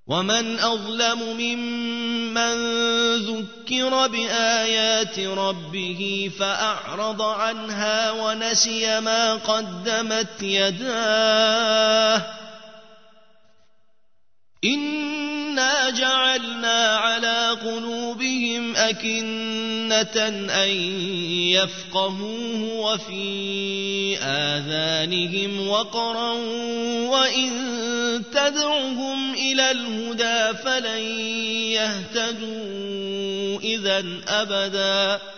ومن أظلم ممن ذكر بآيات ربه فأعرض عنها ونسي ما قدمت يداه إنا جعلنا على قلوبهم أكنة أن يفقهوه وفي آذانهم وقرا وإن تدعهم إلى الهدى فلن يهتدوا إذا أبدا